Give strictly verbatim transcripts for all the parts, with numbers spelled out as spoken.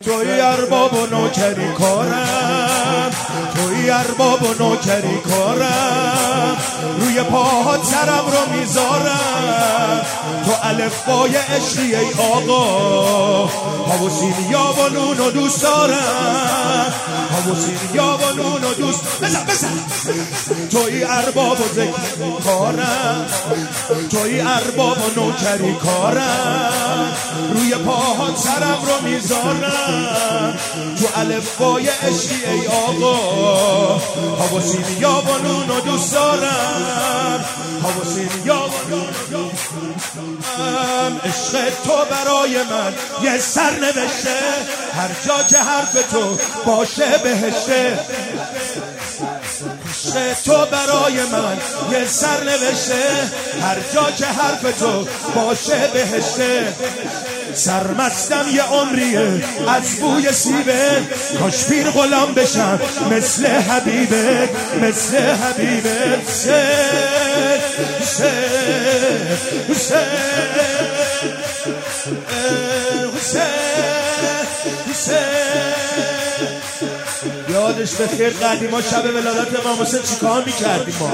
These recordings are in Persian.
توی ارباب و نوکری کارم، توی ارباب و نوکری کارم، روی پاهات سرم رو میذارم، تو الفبای عشقی ای آقا، حواسین یا و نون و دوست دارم، حواسین یا و نون و دوست بزن بزن. توی ارباب و ذکر کارم، توی ارباب و نوکری کارم، روی پاهات سرم رو میذارم، تو الفبای عشقی ای آقا، حواسین یا و نون و دوست دارم، حواسین یا و نون و دوست دارم. عشق تو برای من یه سرنوشته، هر جا که حرف تو باشه بهشته، عشق تو برای من یه سرنوشته، هر جا که حرف تو باشه بهشته. سرمستم یه عمریه از بوی سیبه، کاش پیر غلام بشم مثل حبیبه، مثل حبیبه. حسین حسین حسین حسین. یادش بخیر قدیما شب ولادت امام حسین چیکار میکردیم ما؟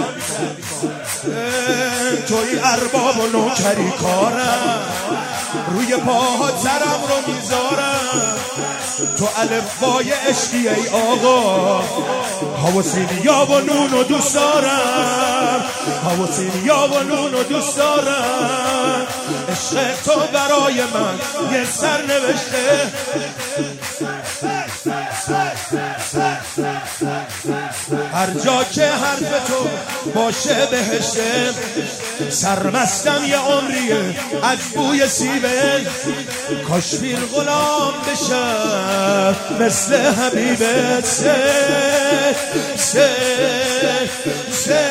توی ارباب و نوکری کارم، روی پاها سرم رو میذارم، تو الفبای عشقی ای آقا، حواسین یا و نون و دوست دارم، حواسین یا و نون و دوست دارم. عشق تو برای من یه سرنوشته، هر جا که حرف تو باشه بهشته. سرمستم یه عمریه از بوی سیبه، کاش پیر غلام بشم مثل حبیبه. سه سه سه.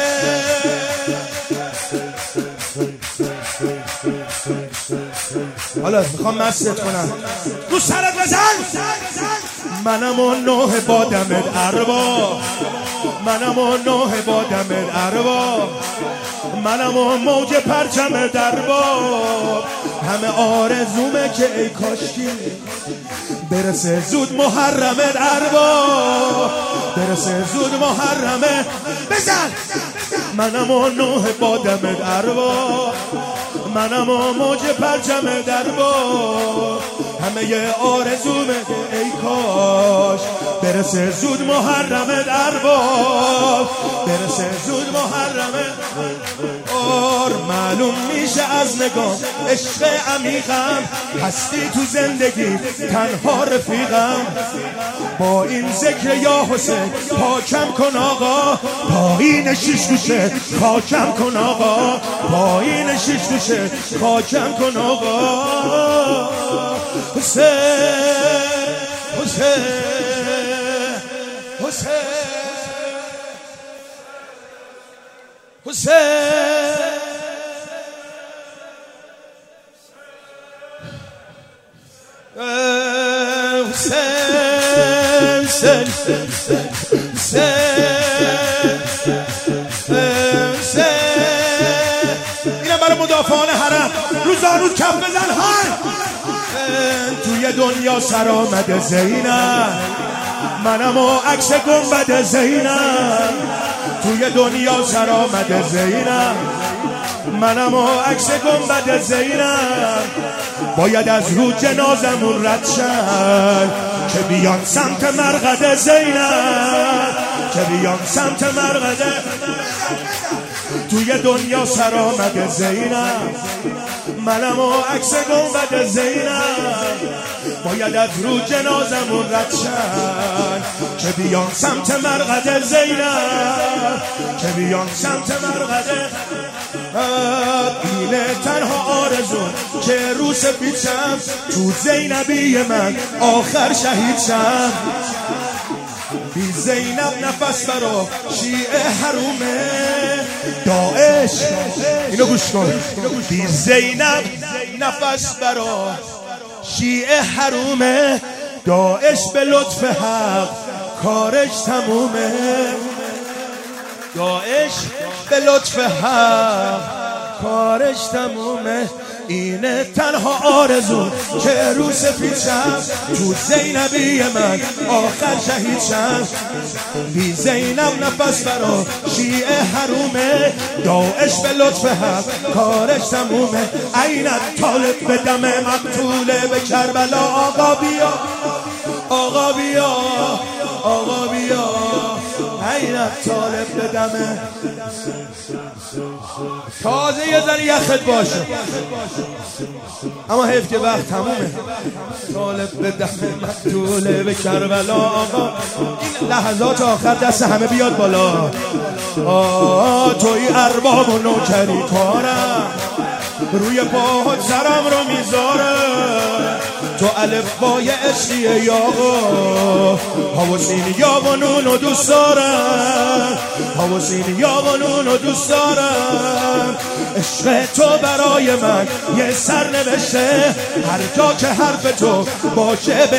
حالا میخوام مستت کنم، رو سرت بزن. منم و نوح بادمت ارباب، منم و نوح بادمت ارباب، منم و موج پرچم درباب. همه آرزومه که ای کاشکی برسه زود محرمت ارباب، برسه زود محرمه. بزن. منم و نوح بادمت ارباب، منم و موج پرچم درباب. همه یه آرزومه که ای کاش برسه زود محرم درباب، برسه زود محرم. آر معلوم میشه از نگاه عشق عمیقم، هستی تو زندگی تنها رفیقم. با این ذکر یا حسین پاکم کن آقا، پایین شیش گوشه خاکم کن آقا، پایین شیش گوشه خاکم کن آقا. حسین حسین حسین حسین. حسین اینم برای مدافعان حرم، روزانو کف بزن. های توی دنیا سر آمده زینب، منم و عکس گنبد زینب. توی دنیا سر آمده زینب، منم و عکس گنبد زینب. باید از رو جنازمون رد شد که بیان سمت مرقد زینب، که بیان سمت مرقد. توی دنیا سر آمده زینب، منم و عکس گنبد زینب. باید از رو جنازمون رد شد که بیان سمت مرقد زینب، که بیان سمت مرقد. اینه تنها آرزو که رو سفید شم، تو زینبی من آخر شهید شم. بی زینب نفس برا شیعه حرومه داعش. اینو گوش کن. بی زینب نفس برا شیعه حرومه، داعش به لطف حق کارش تمومه، داعش به لطف حق کارش تمومه. اینه تنها آرزو که رو سفید شم تو زینبی من آخر شهید شم. بی زینب نفس برا شیعه حرومه، داعش به لطف حق کارش تمومه. عینت طالب به دم مقتوله به کربلا. آقا بیا آقا بیا آقا بیا، عینت طالب به دمه. تازه یه ذره یخت باشه اما حیف که وقت تمومه. طالب به دمه مقتوله به کربلا. آقا این لحظات آخر دست همه بیاد بالا. آه توی ارباب و نوکری کارم، روی پاهات سرم رو میذارم. تو الف بای عشقیه یاغا، حواسین یا و نون و دوست دارم. حواسین یا و نون و دوست دارم. عشق تو برای من یه سر نوشته، هر جا که حرف تو باشه